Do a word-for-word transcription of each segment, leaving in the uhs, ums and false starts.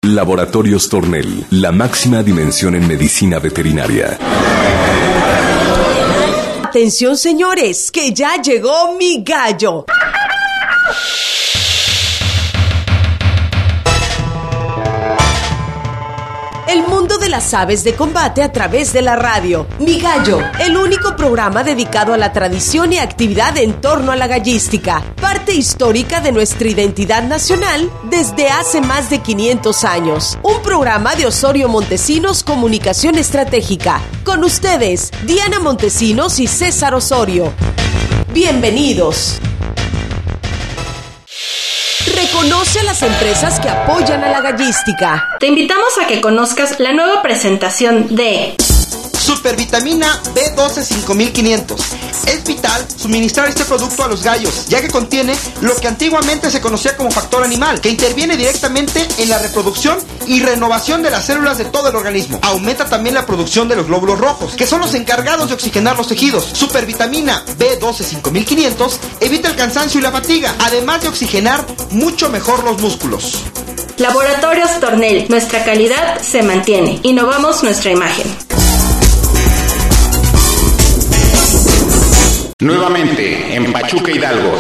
Laboratorios Tornel, la máxima dimensión en medicina veterinaria. Atención, señores, que ya llegó mi gallo. El mundo de las aves de combate a través de la radio. Mi Gallo, el único programa dedicado a la tradición y actividad en torno a la gallística, parte histórica de nuestra identidad nacional desde hace más de quinientos años. Un programa de Osorio Montesinos Comunicación Estratégica. Con ustedes, Diana Montesinos y César Osorio. Bienvenidos. Reconoce a las empresas que apoyan a la gallística. Te invitamos a que conozcas la nueva presentación de Supervitamina B doce cinco mil quinientos. Es vital suministrar este producto a los gallos, ya que contiene lo que antiguamente se conocía como factor animal, que interviene directamente en la reproducción y renovación de las células de todo el organismo. Aumenta también la producción de los glóbulos rojos, que son los encargados de oxigenar los tejidos. Supervitamina B doce cinco mil quinientos evita el cansancio y la fatiga, además de oxigenar mucho mejor los músculos. Laboratorios Tornel, nuestra calidad se mantiene. Innovamos nuestra imagen. Nuevamente en Pachuca, Hidalgo.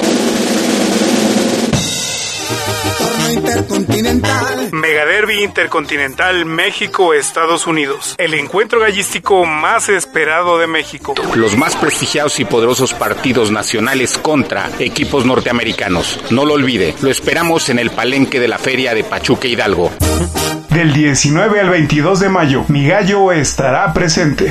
Torneo Intercontinental. Megaderby Intercontinental México-Estados Unidos. El encuentro gallístico más esperado de México. Los más prestigiados y poderosos partidos nacionales contra equipos norteamericanos. No lo olvide, lo esperamos en el palenque de la Feria de Pachuca, Hidalgo. Del diecinueve al veintidós de mayo, Mi Gallo estará presente.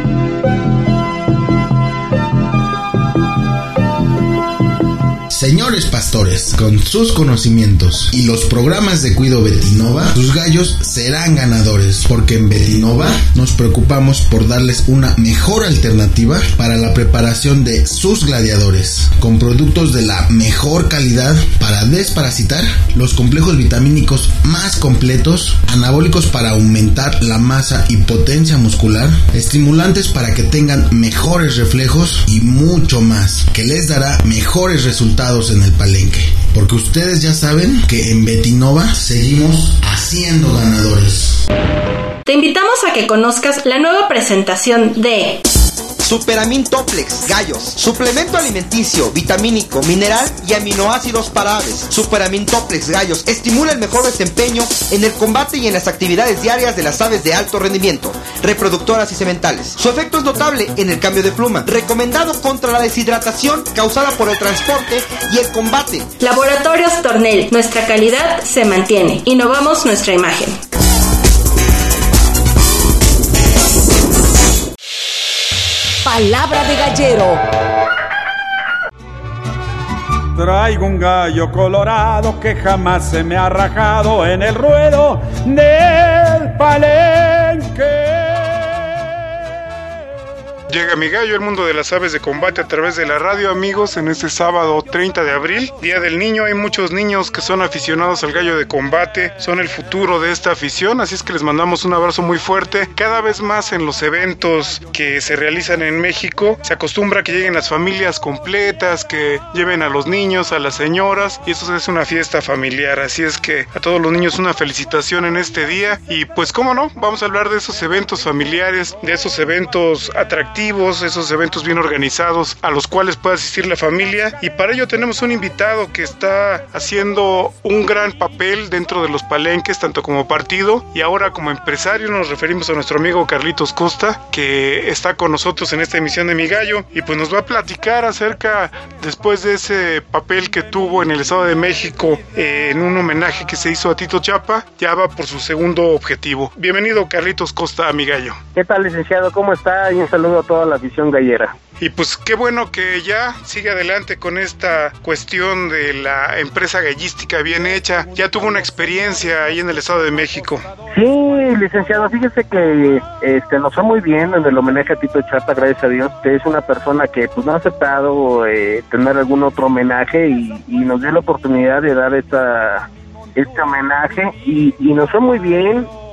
Señores pastores, con sus conocimientos y los programas de Cuido Betinova, sus gallos serán ganadores, porque en Betinova nos preocupamos por darles una mejor alternativa para la preparación de sus gladiadores, con productos de la mejor calidad para desparasitar, los complejos vitamínicos más completos, anabólicos para aumentar la masa y potencia muscular, estimulantes para que tengan mejores reflejos y mucho más, que les dará mejores resultados en el palenque, porque ustedes ya saben que en Betinova seguimos haciendo ganadores. Te invitamos a que conozcas la nueva presentación de Superamin Toplex Gallos, suplemento alimenticio, vitamínico, mineral y aminoácidos para aves. Superamin Toplex Gallos estimula el mejor desempeño en el combate y en las actividades diarias de las aves de alto rendimiento, reproductoras y sementales. Su efecto es notable en el cambio de pluma, recomendado contra la deshidratación causada por el transporte y el combate. Laboratorios Tornel, nuestra calidad se mantiene. Innovamos nuestra imagen. Palabra de gallero. Traigo un gallo colorado que jamás se me ha rajado en el ruedo del palenque. Llega Mi Gallo, el mundo de las aves de combate a través de la radio, amigos, en este sábado treinta de abril, Día del Niño. Hay muchos niños que son aficionados al gallo de combate, son el futuro de esta afición, así es que les mandamos un abrazo muy fuerte. Cada vez más en los eventos que se realizan en México, se acostumbra que lleguen las familias completas, que lleven a los niños, a las señoras, y eso es una fiesta familiar, así es que a todos los niños una felicitación en este día. Y pues cómo no, vamos a hablar de esos eventos familiares, de esos eventos atractivos, esos eventos bien organizados a los cuales puede asistir la familia, y para ello tenemos un invitado que está haciendo un gran papel dentro de los palenques, tanto como partido y ahora como empresario. Nos referimos a nuestro amigo Carlitos Costa, que está con nosotros en esta emisión de Mi Gallo, y pues nos va a platicar acerca, después de ese papel que tuvo en el Estado de México, eh, en un homenaje que se hizo a Tito Chapa, ya va por su segundo objetivo. Bienvenido, Carlitos Costa, a Mi Gallo. ¿Qué tal, licenciado? ¿Cómo está? Y un saludo a toda la afición gallera. Y pues qué bueno que ya sigue adelante con esta cuestión de la empresa gallística bien hecha. Ya tuvo una experiencia ahí en el Estado de México. Sí, licenciado, fíjese que este nos fue muy bien en el homenaje a Tito Chapa, gracias a Dios. Que es una persona que pues no ha aceptado eh, tener algún otro homenaje y, y nos dio la oportunidad de dar esta este homenaje y, y nos fue muy bien.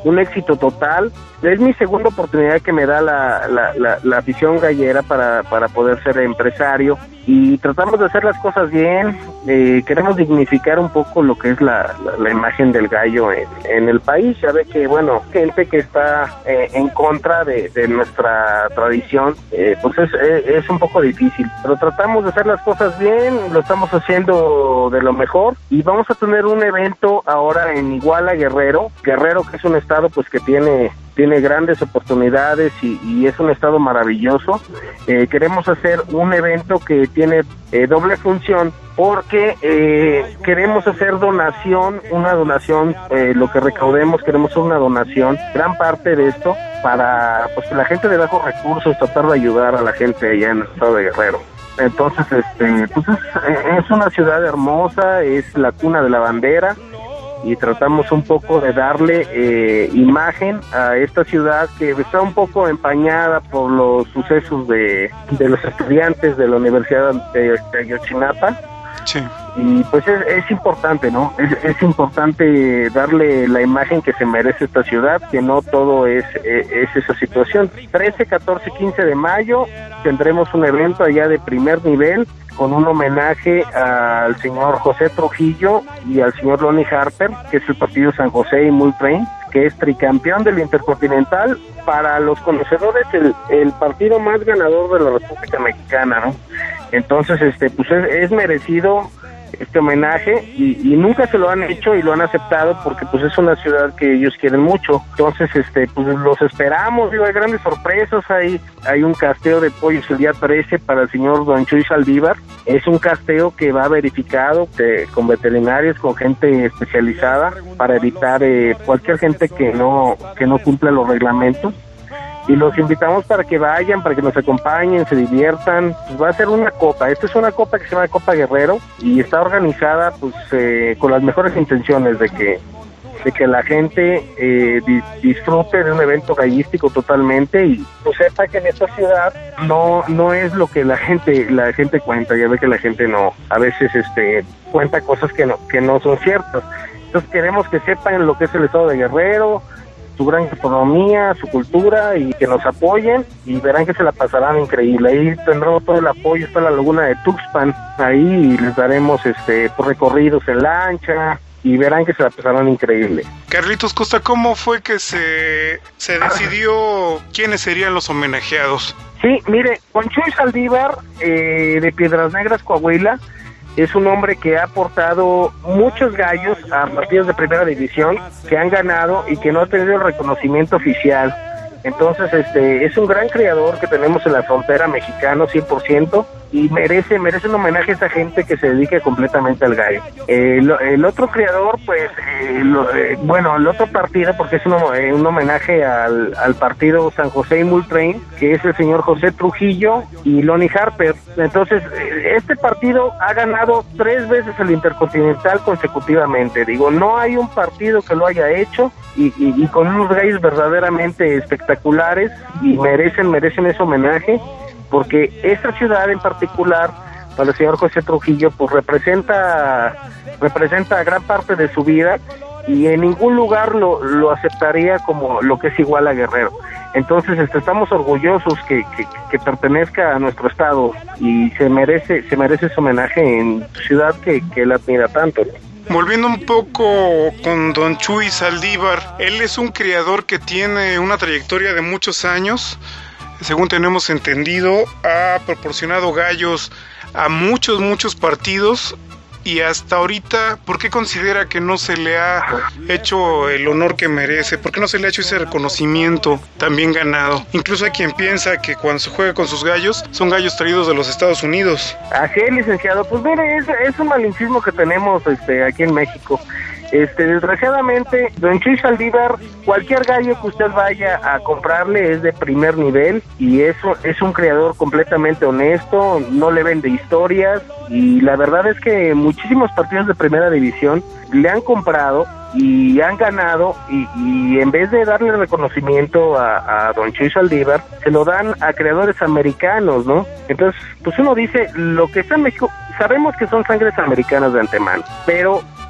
un éxito total. Es mi segunda oportunidad que me da la, la, la, la afición gallera para, para poder ser empresario, y tratamos de hacer las cosas bien. Eh, queremos dignificar un poco lo que es la, la, la imagen del gallo en, en el país. Ya ve que, bueno, gente que está eh, en contra de, de nuestra tradición, eh, pues es, es, es un poco difícil, pero tratamos de hacer las cosas bien, lo estamos haciendo de lo mejor, y vamos a tener un evento ahora en Iguala, Guerrero, Guerrero que es un estado pues que tiene tiene grandes oportunidades y, y es un estado maravilloso. Eh, queremos hacer un evento que tiene eh, doble función, porque eh, queremos hacer donación, una donación, eh, lo que recaudemos, queremos hacer una donación, gran parte de esto, para pues la gente de bajos recursos, tratar de ayudar a la gente allá en el estado de Guerrero. Entonces, este, pues es, es una ciudad hermosa, es la cuna de la bandera, y tratamos un poco de darle eh, imagen a esta ciudad que está un poco empañada por los sucesos de, de los estudiantes de la Universidad de, de Ayotzinapa. Sí. Y pues es, es importante, ¿no? Es, es importante darle la imagen que se merece esta ciudad, que no todo es, es, es esa situación. trece, catorce, quince de mayo tendremos un evento allá de primer nivel, con un homenaje al señor José Trujillo y al señor Lonnie Harper, que es el partido San José y Multrain, que es tricampeón del Intercontinental. Para los conocedores, el, el partido más ganador de la República Mexicana, ¿no? Entonces, este, pues es, es merecido este homenaje, y, y nunca se lo han hecho y lo han aceptado, porque pues es una ciudad que ellos quieren mucho. Entonces, este, pues los esperamos. Digo, hay grandes sorpresas. Hay, hay un casteo de pollos el día trece para el señor Don Chuy Saldívar. Es un casteo que va verificado de, con veterinarios, con gente especializada, para evitar eh, cualquier gente que no, que no cumpla los reglamentos. Y los invitamos para que vayan, para que nos acompañen, se diviertan. Pues va a ser una copa. Esta es una copa que se llama Copa Guerrero, y está organizada pues eh, con las mejores intenciones de que de que la gente eh, di, disfrute de un evento gallístico totalmente, y pues sepa que en esta ciudad no no es lo que la gente la gente cuenta. Ya ve que la gente no, a veces este cuenta cosas que no que no son ciertas. Entonces queremos que sepan lo que es el estado de Guerrero, su gran gastronomía, su cultura, y que nos apoyen, y verán que se la pasarán increíble. Ahí tendremos todo el apoyo. Está la laguna de Tuxpan ahí, y les daremos este por recorridos en lancha, y verán que se la pasarán increíble. Carlitos Costa, ¿cómo fue que se, se decidió quiénes serían los homenajeados? Sí, mire, con Chuy Saldívar, eh, de Piedras Negras, Coahuila, es un hombre que ha aportado muchos gallos a partidos de primera división, que han ganado y que no ha tenido el reconocimiento oficial. Entonces, este, es un gran criador que tenemos en la frontera mexicana, cien por ciento, y merece merece un homenaje a esa gente que se dedica completamente al gallo. Eh, lo, el otro criador, pues, eh, lo, eh, bueno, el otro partido, porque es un, eh, un homenaje al, al partido San José y Multrain, que es el señor José Trujillo y Lonnie Harper. Entonces, eh, este partido ha ganado tres veces el Intercontinental consecutivamente. Digo, no hay un partido que lo haya hecho, y, y, y con unos gallos verdaderamente espectaculares, y merecen, merecen ese homenaje, porque esta ciudad en particular, para el señor José Trujillo, pues representa representa gran parte de su vida, y en ningún lugar lo, lo aceptaría como lo que es Iguala, Guerrero. Entonces este, estamos orgullosos que, que, que pertenezca a nuestro estado, y se merece se merece ese homenaje en su ciudad que, que él admira tanto. Volviendo un poco con Don Chuy Saldívar, él es un criador que tiene una trayectoria de muchos años. Según tenemos entendido, ha proporcionado gallos a muchos, muchos partidos, y hasta ahorita, ¿por qué considera que no se le ha hecho el honor que merece? ¿Por qué no se le ha hecho ese reconocimiento tan bien ganado? Incluso hay quien piensa que cuando se juega con sus gallos, son gallos traídos de los Estados Unidos. Así es, licenciado. Pues mire, es, es un malinchismo que tenemos este, aquí en México. Este, desgraciadamente, Don Chuy Saldívar, cualquier gallo que usted vaya a comprarle es de primer nivel, y eso es un criador completamente honesto, no le vende historias, y la verdad es que muchísimos partidos de primera división le han comprado y han ganado, y, y en vez de darle reconocimiento a, a Don Chuy Saldívar, se lo dan a creadores americanos, ¿no? Entonces, pues uno dice, lo que está en México, sabemos que son sangres americanas de antemano, pero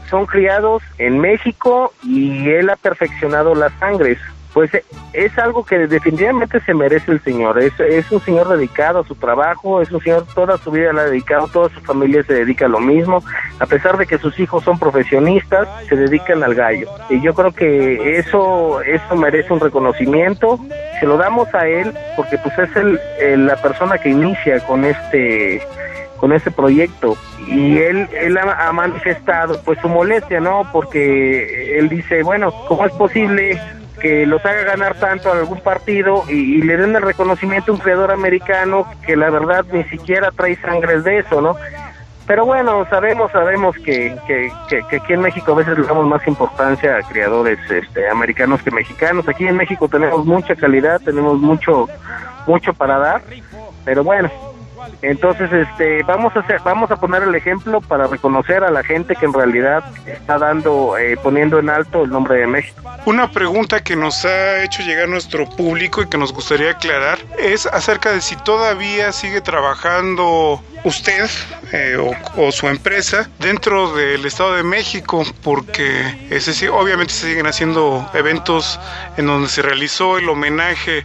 son criados en México y él ha perfeccionado las sangres. Pues es algo que definitivamente se merece el señor. Es, es un señor dedicado a su trabajo, es un señor toda su vida la ha dedicado, toda su familia se dedica a lo mismo. A pesar de que sus hijos son profesionistas, se dedican al gallo. Y yo creo que eso eso merece un reconocimiento. Se lo damos a él porque pues es el, el la persona que inicia con este con este proyecto, y él él ha, ha manifestado pues su molestia, ¿no? Porque él dice, bueno, ¿cómo es posible que los haga ganar tanto a algún partido y, y le den el reconocimiento a un creador americano que la verdad ni siquiera trae sangres de eso, ¿no? Pero bueno, sabemos sabemos que, que, que, que aquí en México a veces le damos más importancia a creadores este, americanos que mexicanos. Aquí en México tenemos mucha calidad, tenemos mucho mucho para dar, pero bueno, entonces este vamos a hacer, vamos a poner el ejemplo para reconocer a la gente que en realidad está dando eh, poniendo en alto el nombre de México. Una pregunta que nos ha hecho llegar nuestro público y que nos gustaría aclarar es acerca de si todavía sigue trabajando usted eh, o, o su empresa dentro del Estado de México, porque ese sí, obviamente se siguen haciendo eventos en donde se realizó el homenaje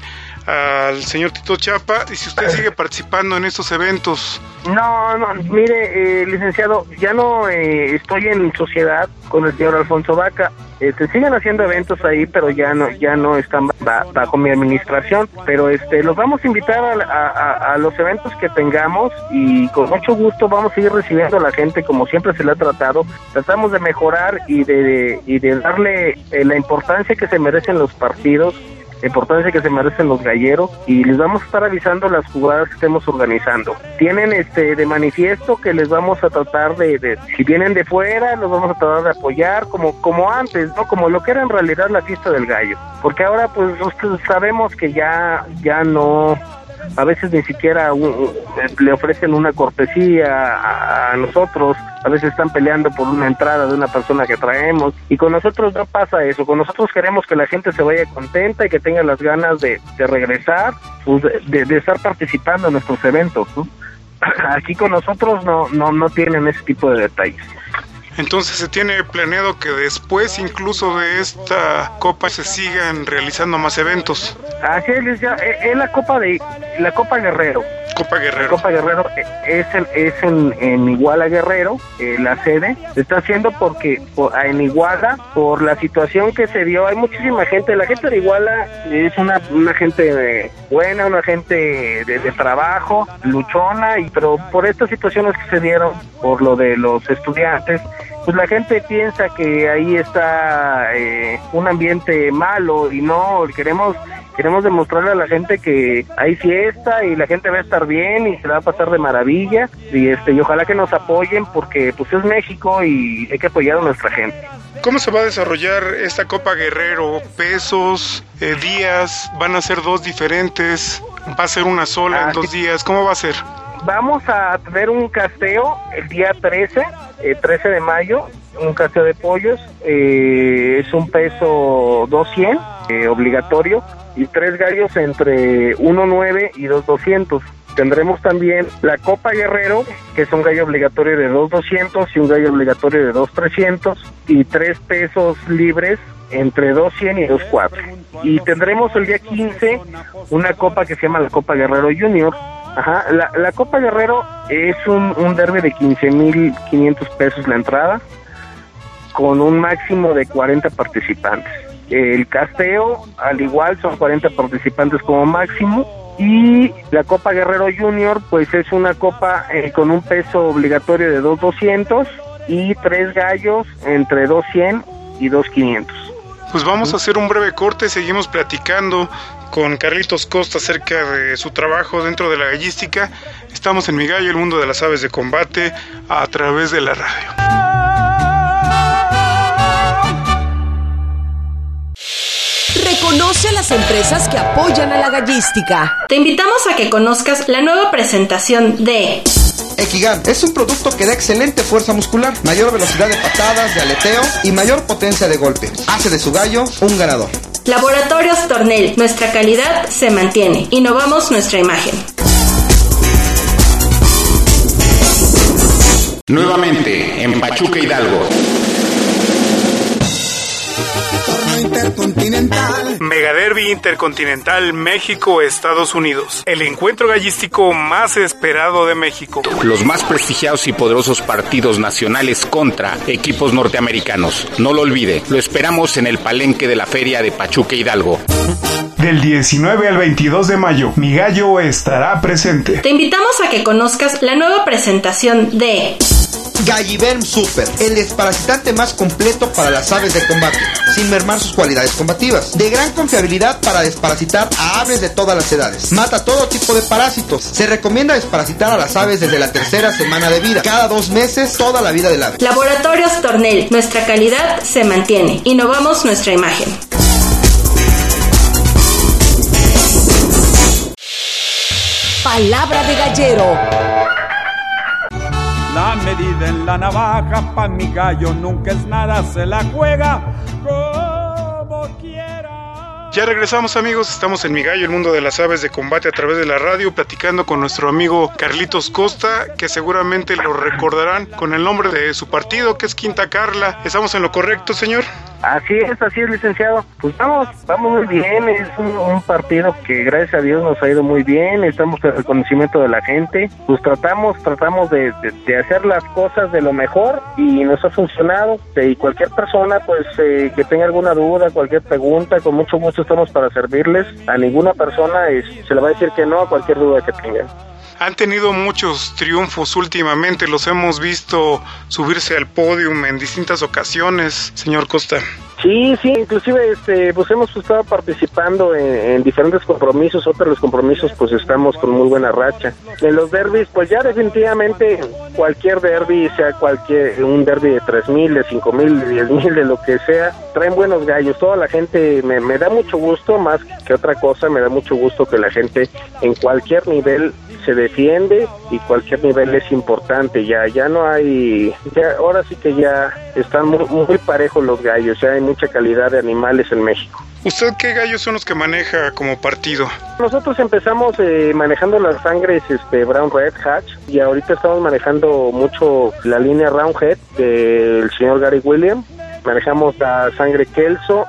al señor Tito Chapa, y si usted sigue participando en estos eventos. No, no, mire, eh, licenciado, ya no eh, estoy en sociedad con el señor Alfonso Vaca. Este, siguen haciendo eventos ahí, pero ya no ya no están bajo, bajo mi administración. Pero este los vamos a invitar a, a, a los eventos que tengamos, y con mucho gusto vamos a seguir recibiendo a la gente como siempre se le ha tratado. Tratamos de mejorar y de, de, y de darle eh, la importancia que se merecen los partidos, la importancia que se merecen los galleros, y les vamos a estar avisando las jugadas que estemos organizando. Tienen este de manifiesto que les vamos a tratar de, de si vienen de fuera, los vamos a tratar de apoyar como como antes, ¿no? Como lo que era en realidad la fiesta del gallo. Porque ahora pues nosotros sabemos que ya ya no, a veces ni siquiera un, un, le ofrecen una cortesía a, a nosotros, a veces están peleando por una entrada de una persona que traemos, y con nosotros no pasa eso. Con nosotros queremos que la gente se vaya contenta y que tenga las ganas de, de regresar, pues de, de estar participando en nuestros eventos, ¿no? Aquí con nosotros no, no, no tienen ese tipo de detalles. Entonces se tiene planeado que después incluso de esta copa se sigan realizando más eventos. Así es, ya es la copa de la Copa Guerrero. Copa Guerrero. La Copa Guerrero es en, es en, en Iguala Guerrero, eh, la sede. Se está haciendo porque por, en Iguala, por la situación que se dio, hay muchísima gente. La gente de Iguala es una, una gente buena, una gente de, de trabajo, luchona, y pero por estas situaciones que se dieron, por lo de los estudiantes, pues la gente piensa que ahí está eh, un ambiente malo, y no, queremos queremos demostrarle a la gente que hay fiesta y la gente va a estar bien y se la va a pasar de maravilla, y este y ojalá que nos apoyen porque pues es México y hay que apoyar a nuestra gente. ¿Cómo se va a desarrollar esta Copa Guerrero? ¿Pesos? Eh, ¿Días? ¿Van a ser dos diferentes? ¿Va a ser una sola ah, en dos sí. días? ¿Cómo va a ser? Vamos a tener un casteo el día trece, eh, trece de mayo, un casteo de pollos, eh, es un peso dos cien, eh, obligatorio, y tres gallos entre uno nueve y dos doscientos. Tendremos también la Copa Guerrero, que es un gallo obligatorio de dos doscientos y un gallo obligatorio de dos trescientos, y tres pesos libres entre dos cien y dos cuatro. Y tendremos el día quince una copa que se llama la Copa Guerrero Junior. Ajá, la, la Copa Guerrero es un, un derbi de quince mil quinientos pesos la entrada, con un máximo de cuarenta participantes. El casteo, al igual, son cuarenta participantes como máximo, y la Copa Guerrero Junior, pues es una copa eh, con un peso obligatorio de dos doscientos y tres gallos entre dos cien y dos quinientos. Pues vamos a hacer un breve corte, seguimos platicando con Carlitos Costa acerca de su trabajo dentro de la gallística. Estamos en Mi Gallo, el mundo de las aves de combate, a través de la radio. Reconoce a las empresas que apoyan a la gallística. Te invitamos a que conozcas la nueva presentación de Equigan. Es un producto que da excelente fuerza muscular, mayor velocidad de patadas, de aleteo y mayor potencia de golpe. Hace de su gallo un ganador. Laboratorios Tornel. Nuestra calidad se mantiene. Innovamos nuestra imagen. Nuevamente en Pachuca Hidalgo. Intercontinental. Megaderby Intercontinental México-Estados Unidos. El encuentro gallístico más esperado de México. Los más prestigiados y poderosos partidos nacionales contra equipos norteamericanos. No lo olvide, lo esperamos en el palenque de la Feria de Pachuca Hidalgo. Del diecinueve al veintidós de mayo, Mi Gallo estará presente. Te invitamos a que conozcas la nueva presentación de Galliverm Super, el desparasitante más completo para las aves de combate, sin mermar sus cualidades combativas. De gran confiabilidad para desparasitar a aves de todas las edades. Mata todo tipo de parásitos. Se recomienda desparasitar a las aves desde la tercera semana de vida. Cada dos meses, toda la vida del ave. Laboratorios Tornel. Nuestra calidad se mantiene. Innovamos nuestra imagen. Palabra de gallero. La medida en la navaja, pa' mi gallo nunca es nada, se la juega como quiera. Ya regresamos, amigos, estamos en Mi Gallo, el mundo de las aves de combate a través de la radio, platicando con nuestro amigo Carlitos Costa, que seguramente lo recordarán con el nombre de su partido, que es Quinta Carla. ¿Estamos en lo correcto, señor? Así es, así es, licenciado. Pues vamos, vamos muy bien, es un, un partido que gracias a Dios nos ha ido muy bien, estamos en el reconocimiento de la gente, pues tratamos, tratamos de, de, de hacer las cosas de lo mejor y nos ha funcionado, y cualquier persona pues eh, que tenga alguna duda, cualquier pregunta, con mucho gusto estamos para servirles. A ninguna persona es, se le va a decir que no a cualquier duda que tengan. Han tenido muchos triunfos últimamente, los hemos visto subirse al podium en distintas ocasiones, señor Costa. Sí, sí, inclusive este, pues hemos estado participando en, en diferentes compromisos, otros los compromisos pues estamos con muy buena racha. En los derbis, pues ya definitivamente cualquier derbi, sea cualquier, un derbi de tres mil, de cinco mil, de diez mil, de lo que sea, traen buenos gallos. Toda la gente, me, me da mucho gusto, más que otra cosa, me da mucho gusto que la gente en cualquier nivel se defiende y cualquier nivel es importante. Ya ya no hay, ya ahora sí que ya están muy, muy parejos los gallos, ya hay mucha calidad de animales en México. ¿Usted qué gallos son los que maneja como partido? Nosotros empezamos eh, manejando las sangres este, Brown Red Hatch y ahorita estamos manejando mucho la línea Roundhead del señor Gary William. Manejamos la sangre Kelso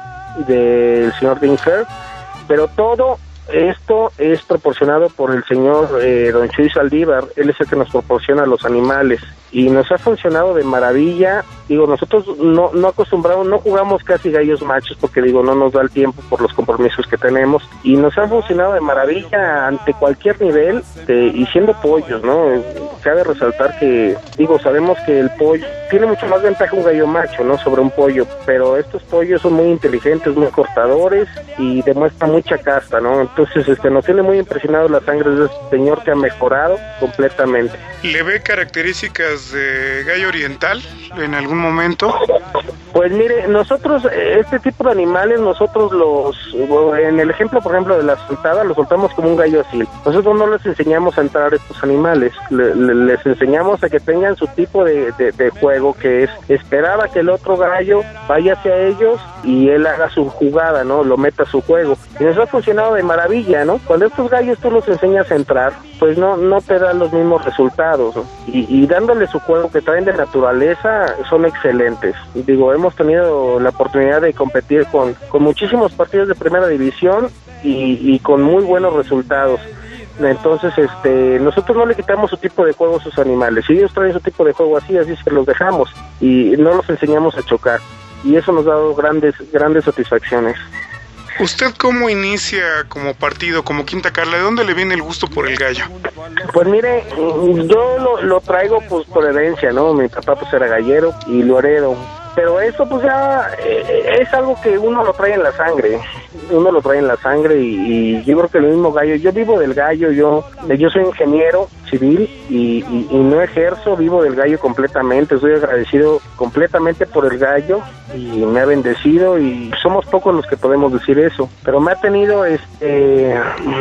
del señor Dinfer, pero todo esto es proporcionado por el señor eh, Don Chuy Saldívar. Él es el que nos proporciona los animales y nos ha funcionado de maravilla. Digo, nosotros no, no acostumbramos, no jugamos casi gallos machos porque digo, no nos da el tiempo por los compromisos que tenemos, y nos ha funcionado de maravilla ante cualquier nivel de, y siendo pollos, ¿no? Cabe resaltar que, digo, sabemos que el pollo tiene mucho más ventaja un gallo macho, ¿no? Sobre un pollo, pero estos pollos son muy inteligentes, muy cortadores y demuestran mucha casta, ¿no? Entonces, este, nos tiene muy impresionados la sangre de este señor que ha mejorado completamente. ¿Le ve características de gallo oriental en algún momento? Pues mire, nosotros, este tipo de animales, nosotros los, en el ejemplo, por ejemplo, de la soltada, los soltamos como un gallo asil. Nosotros no les enseñamos a entrar a estos animales, le, le, les enseñamos a que tengan su tipo de, de, de juego, que es esperar a que el otro gallo vaya hacia ellos y él haga su jugada, ¿no? Lo meta a su juego. Y eso ha funcionado de maravilla, ¿no? Cuando estos gallos tú los enseñas a entrar, pues no, no te dan los mismos resultados, ¿no? Y, y dándole su juego que traen de naturaleza, son excelentes. Digo, hemos tenido la oportunidad de competir con, con muchísimos partidos de primera división y, y con muy buenos resultados. Entonces, este, nosotros no le quitamos su tipo de juego a sus animales. Si ellos traen su tipo de juego así, así se los dejamos y no los enseñamos a chocar. Y eso nos ha dado grandes, grandes satisfacciones. ¿Usted cómo inicia como partido, como Quinta Carla? ¿De dónde le viene el gusto por el gallo? Pues mire, yo lo, lo traigo pues por herencia, ¿no? Mi papá pues era gallero y lo heredo. Pero eso pues ya eh, es algo que uno lo trae en la sangre, uno lo trae en la sangre y, y yo creo que el mismo gallo, yo vivo del gallo, yo yo soy ingeniero civil y, y, y no ejerzo, vivo del gallo completamente, estoy agradecido completamente por el gallo y me ha bendecido y somos pocos los que podemos decir eso, pero me ha tenido este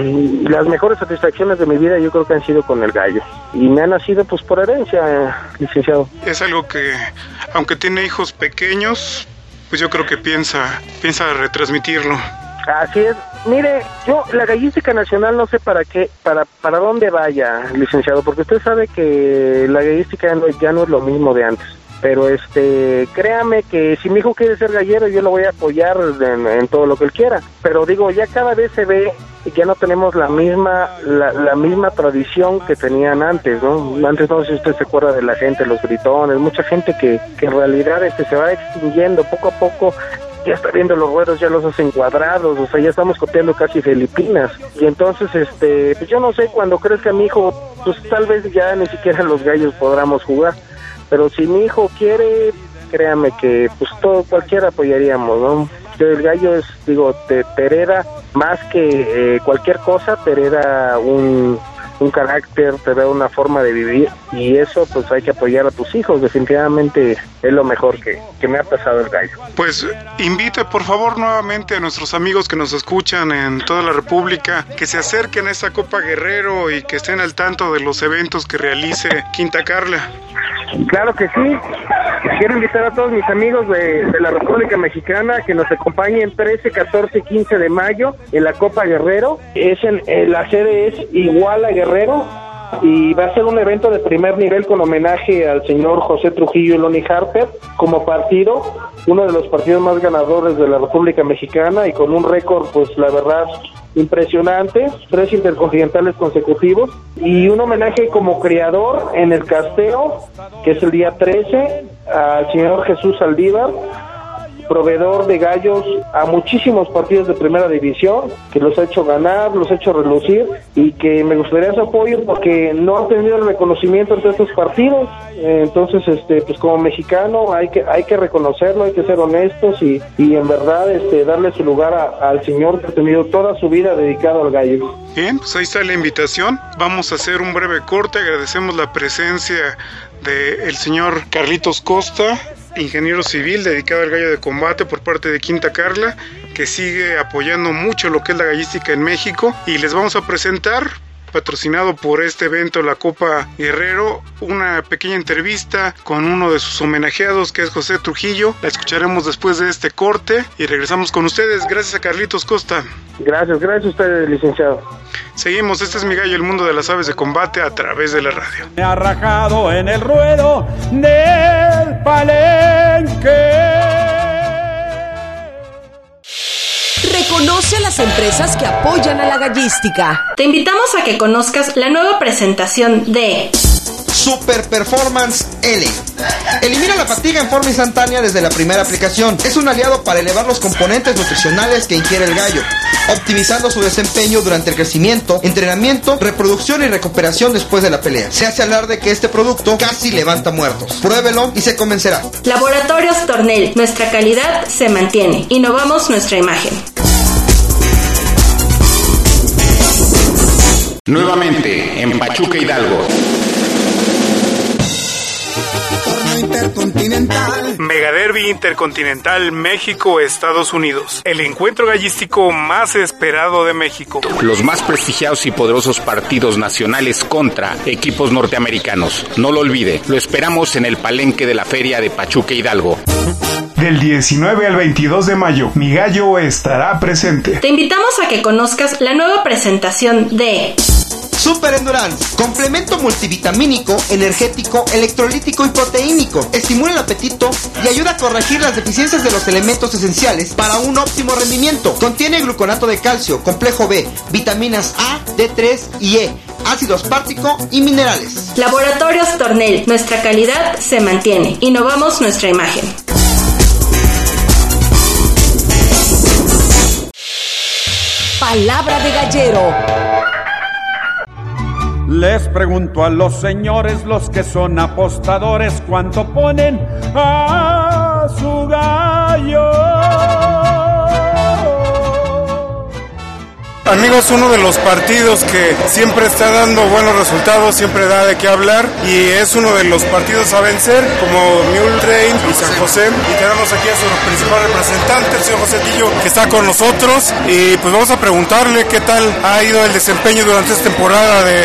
las mejores satisfacciones de mi vida, yo creo que han sido con el gallo y me ha nacido pues por herencia, licenciado. Es algo que, aunque tiene hijos pequeños, pues yo creo que piensa piensa retransmitirlo. Así es. Mire, yo la gallística nacional no sé para qué, para para dónde vaya, licenciado, porque usted sabe que la gallística ya no, ya no es lo mismo de antes. pero este, créame que si mi hijo quiere ser gallero, yo lo voy a apoyar en, en todo lo que él quiera, pero digo, ya cada vez se ve que ya no tenemos la misma la, la misma tradición que tenían antes, ¿no? Antes, no sé si usted se acuerda de la gente, los gritones, mucha gente que, que en realidad este se va extinguiendo poco a poco. Ya está viendo los ruedos, ya los hacen cuadrados, o sea, ya estamos copiando casi Filipinas, y entonces, este, pues yo no sé, cuando crezca mi hijo, pues tal vez ya ni siquiera los gallos podamos jugar, pero si mi hijo quiere, créame que, pues todo, cualquiera apoyaríamos, ¿no? El gallo es, digo, te, te hereda más que eh, cualquier cosa, te hereda un... un carácter, te da una forma de vivir, y eso pues hay que apoyar a tus hijos. Definitivamente es lo mejor que, que me ha pasado el gallo. Pues invite por favor nuevamente a nuestros amigos que nos escuchan en toda la República que se acerquen a esta Copa Guerrero y que estén al tanto de los eventos que realice Quinta Carla. Claro que sí. Quiero invitar a todos mis amigos de, de la República Mexicana que nos acompañen trece, catorce y quince de mayo en la Copa Guerrero. Es en, en la sede es Iguala Guerrero, y va a ser un evento de primer nivel con homenaje al señor José Trujillo y Lonnie Harper como partido, uno de los partidos más ganadores de la República Mexicana y con un récord, pues la verdad, impresionante, tres intercontinentales consecutivos, y un homenaje como creador en el Casteo, que es el día trece, al señor Jesús Saldívar, proveedor de gallos a muchísimos partidos de primera división, que los ha hecho ganar, los ha hecho relucir, y que me gustaría su apoyo porque no ha tenido el reconocimiento entre estos partidos. Entonces, este, pues como mexicano hay que hay que reconocerlo, hay que ser honestos y, y en verdad este, darle su lugar a, al señor que ha tenido toda su vida dedicado al gallo. Bien, pues ahí está la invitación. Vamos a hacer un breve corte. Agradecemos la presencia del señor Carlitos Costa, ingeniero civil dedicado al gallo de combate por parte de Quinta Carla, que sigue apoyando mucho lo que es la gallística en México, y les vamos a presentar, patrocinado por este evento, la Copa Guerrero, una pequeña entrevista con uno de sus homenajeados, que es José Trujillo. La escucharemos después de este corte y regresamos con ustedes. Gracias a Carlitos Costa. Gracias, gracias a ustedes, licenciado. Seguimos, este es Mi Gallo, el mundo de las aves de combate a través de la radio. Me ha rajado en el ruedo del palenque. Reconoce a las empresas que apoyan a la gallística. Te invitamos a que conozcas la nueva presentación de Super Performance L. Elimina la fatiga en forma instantánea desde la primera aplicación. Es un aliado para elevar los componentes nutricionales que ingiere el gallo, optimizando su desempeño durante el crecimiento, entrenamiento, reproducción y recuperación después de la pelea. Se hace alarde que este producto casi levanta muertos. Pruébelo y se convencerá. Laboratorios Tornel, nuestra calidad se mantiene. Innovamos nuestra imagen. Nuevamente en Pachuca, Hidalgo. Intercontinental. Megaderby Intercontinental México-Estados Unidos. El encuentro gallístico más esperado de México. Los más prestigiados y poderosos partidos nacionales contra equipos norteamericanos. No lo olvide, lo esperamos en el palenque de la Feria de Pachuca, Hidalgo. Del diecinueve al veintidós de mayo, Mi Gallo estará presente. Te invitamos a que conozcas la nueva presentación de Super Endurance, complemento multivitamínico, energético, electrolítico y proteínico. Estimula el apetito y ayuda a corregir las deficiencias de los elementos esenciales para un óptimo rendimiento. Contiene gluconato de calcio, complejo B, vitaminas A, D tres y E, ácido aspartico y minerales. Laboratorios Tornel, nuestra calidad se mantiene. Innovamos nuestra imagen. Palabra de gallero. Les pregunto a los señores, los que son apostadores, ¿cuánto ponen a su gallo? Amigos, uno de los partidos que siempre está dando buenos resultados, siempre da de qué hablar, y es uno de los partidos a vencer, como Mule Train y San José, y tenemos aquí a su principal representante, el señor José Tillo, que está con nosotros, y pues vamos a preguntarle qué tal ha ido el desempeño durante esta temporada de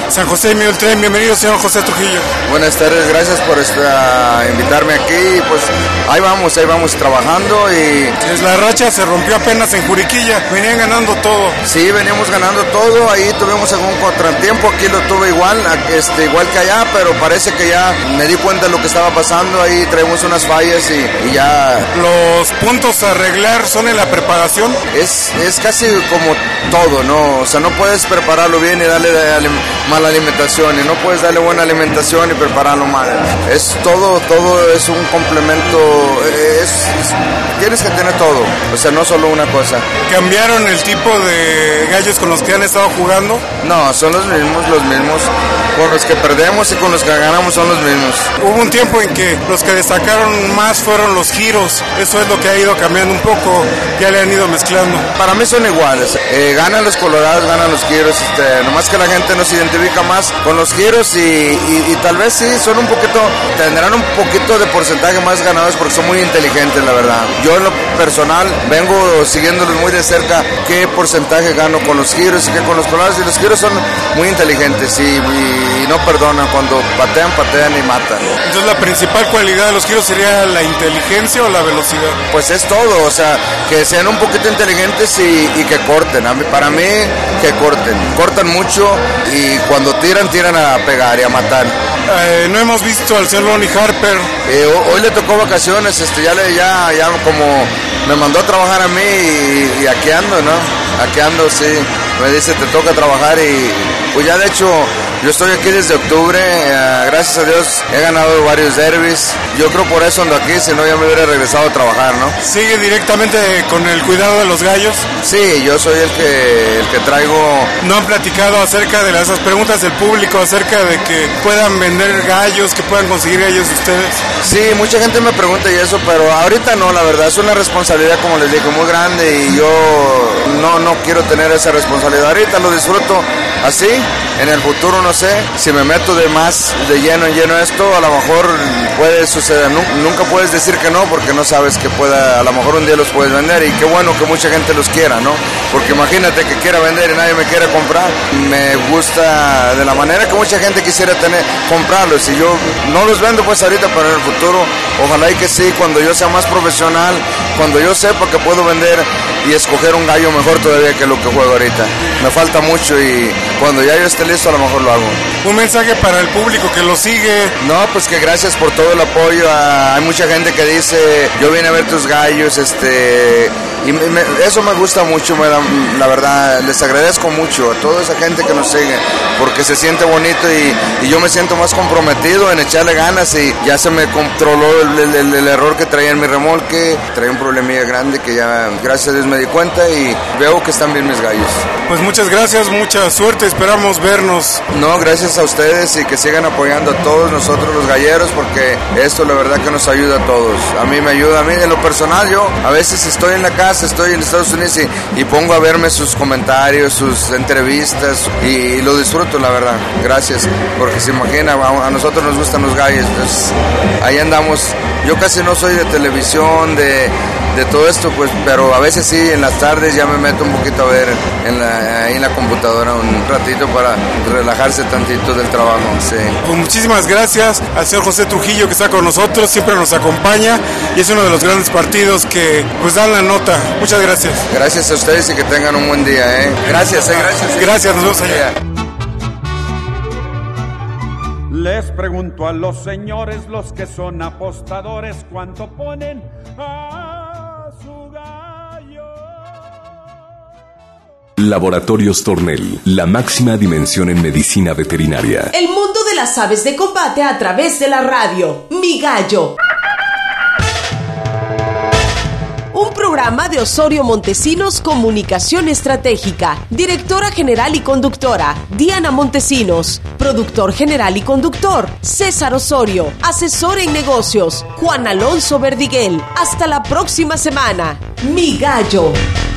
San José Mule Train. Bienvenido, señor José Trujillo. Buenas tardes, gracias por esta, invitarme aquí. Pues ahí vamos, ahí vamos trabajando y... La racha se rompió apenas en Juriquilla, venían ganando todo. Sí, veníamos ganando todo, ahí tuvimos algún contratiempo, aquí lo tuve igual, este, igual que allá, pero parece que ya me di cuenta de lo que estaba pasando, ahí traemos unas fallas y, y ya... ¿Los puntos a arreglar son en la preparación? Es, es casi como todo, ¿no? O sea, no puedes prepararlo bien y darle mala alimentación, y no puedes darle buena alimentación y prepararlo mal. Es todo, todo es un complemento, es, es, tienes que tener todo, o sea, no solo una cosa. ¿Cambiaron el tipo de gallos con los que han estado jugando? No, son los mismos, los mismos. Con los que perdemos y con los que ganamos son los mismos. Hubo un tiempo en que los que destacaron más fueron los giros. Eso es lo que ha ido cambiando un poco, ya le han ido mezclando. Para mí son iguales. Eh, ganan los colorados, ganan los giros. Este, nomás que la gente nos identifica más con los giros y, y, y tal vez sí, son un poquito, tendrán un poquito de porcentaje más ganadores porque son muy inteligentes, la verdad. Yo en lo personal vengo siguiéndolos muy de cerca qué porcentaje gano con los giros y qué con los colorados. Y los giros son muy inteligentes y, y, y no perdonan. Cuando patean, patean y matan. Entonces la principal cualidad de los giros sería la inteligencia o la velocidad. Pues es todo, o sea, que sean un poquito inteligentes y, y que corten. A mí, para mí, que corten. Cortan mucho y cuando tiran, tiran a pegar y a matar. Eh, no hemos visto al señor Lonnie Harper. Eh, hoy le tocó vacaciones, este, ya, le, ya, ya como me mandó a trabajar a mí y, y aquí ando, ¿no? Aquí ando, sí. Me dice, te toca trabajar y pues ya de hecho yo estoy aquí desde octubre, eh, gracias a Dios he ganado varios derbis, yo creo por eso ando aquí, si no ya me hubiera regresado a trabajar, ¿no? ¿Sigue directamente con el cuidado de los gallos? Sí, yo soy el que, el que traigo... ¿No han platicado acerca de esas preguntas del público, acerca de que puedan vender gallos, que puedan conseguir gallos ustedes? Sí, mucha gente me pregunta y eso, pero ahorita no, la verdad, es una responsabilidad, como les dije, muy grande y yo no, no quiero tener esa responsabilidad. Ahorita lo disfruto así, en el futuro no sé, si me meto de más, de lleno en lleno esto, a lo mejor puede suceder, nunca puedes decir que no, porque no sabes que pueda, a lo mejor un día los puedes vender y qué bueno que mucha gente los quiera, ¿no? Porque imagínate que quiera vender y nadie me quiera comprar, me gusta de la manera que mucha gente quisiera tener, comprarlos, y yo no los vendo pues ahorita, pero en el futuro, ojalá y que sí, cuando yo sea más profesional, cuando yo sepa que puedo vender y escoger un gallo mejor todavía que lo que juego ahorita. Me falta mucho y cuando ya yo esté listo a lo mejor lo hago. Un mensaje para el público que lo sigue. No, pues que gracias por todo el apoyo. Ah, hay mucha gente que dice, yo vine a ver tus gallos, este... y me, me, eso me gusta mucho, me da, la verdad, les agradezco mucho a toda esa gente que nos sigue, porque se siente bonito y, y yo me siento más comprometido en echarle ganas y ya se me controló el, el, el error que traía en mi remolque, traía un problemilla grande que ya gracias a Dios me di cuenta y veo que están bien mis gallos. Pues muchas gracias, mucha suerte, esperamos vernos. No, gracias a ustedes y que sigan apoyando a todos nosotros los galleros, porque esto la verdad que nos ayuda a todos. A mí me ayuda, a mí en lo personal, yo a veces estoy en la casa, estoy en Estados Unidos y, y pongo a verme sus comentarios, sus entrevistas y, y lo disfruto, la verdad. Gracias, porque se imagina, a, a nosotros nos gustan los gallos, entonces ahí andamos. Yo casi no soy de televisión, de, de todo esto, pues, pero a veces sí, en las tardes ya me meto un poquito a ver en la, ahí en la computadora un ratito para relajarse tantito del trabajo, sí. Pues muchísimas gracias al señor José Trujillo que está con nosotros, siempre nos acompaña y es uno de los grandes partidos que pues dan la nota. Muchas gracias. Gracias a ustedes y que tengan un buen día, ¿eh? Gracias, eh, gracias. Eh. Gracias, nos vemos allá. Les pregunto a los señores, los que son apostadores, ¿cuánto ponen a su gallo? Laboratorios Tornel, la máxima dimensión en medicina veterinaria. El mundo de las aves de combate a través de la radio. Mi gallo. Un programa de Osorio Montesinos Comunicación Estratégica. Directora general y conductora, Diana Montesinos. Productor general y conductor, César Osorio. Asesor en negocios, Juan Alonso Verdiguel. Hasta la próxima semana. Mi gallo.